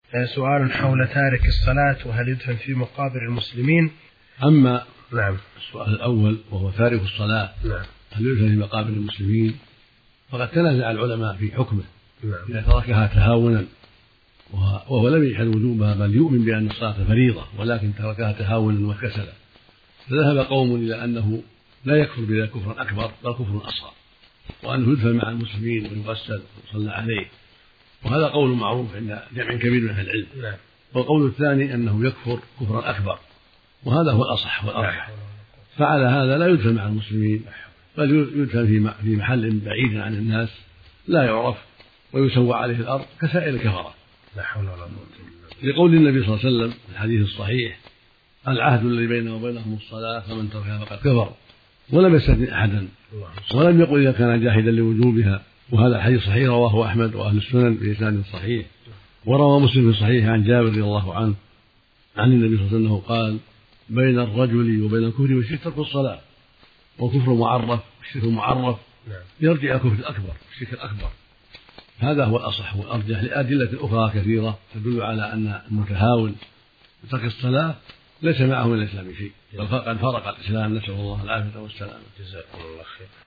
سؤال حول تارك الصلاة وهل يدفن في مقابر المسلمين. أما نعم السؤال الأول وهو تارك الصلاة نعم هل يدفن في مقابر المسلمين، فقد تنازع العلماء في حكمه نعم إذا تركها تهاونا وهو لم يجحد وجوبها بل يؤمن بأن الصلاة فريضة ولكن تركها تهاونا وكسلا، فذهب قوم إلى أنه لا يكفر بذلك كفرا أكبر بل كفر أصغر، وأنه يدفن مع المسلمين ويغسل ويصلى عليه، وهذا قول معروف عند جمع كبير من أهل العلم. نعم. والقول الثاني أنه يكفر كفرا أكبر، وهذا هو الأصح والأرجح. فعلى هذا لا يدفن مع المسلمين بل يدفن في محل بعيد عن الناس لا يعرف ويسوى عليه الأرض كسائر الكفرة. لا حول ولا قوة إلا بالله. لقول النبي صلى الله عليه وسلم في الحديث الصحيح: العهد الذي بيننا وبينهم الصلاة فمن تركها فقد كفر، ولم يستثن أحدا ولم يقل إذا كان جاحدا لوجوبها. وهذا الحديث صحيح رواه أحمد وأهل السنن بإسناد صحيح، وروى مسلم في صحيح عن جابر رضي الله عنه عن النبي صلى الله عليه وسلم قال: بين الرجل وبين الكفر والشرك ترك الصلاة، والكفر معرف والشرك معرف يرجع الكفر الأكبر والشرك الأكبر. هذا هو الأصح والأرجح لأدلة أخرى كثيرة تدل على أن المتهاون بترك الصلاة ليس معه من الإسلام شيء، بل قد فرق الإسلام، نسأل الله العافية والسلامة. جزاكم الله خير.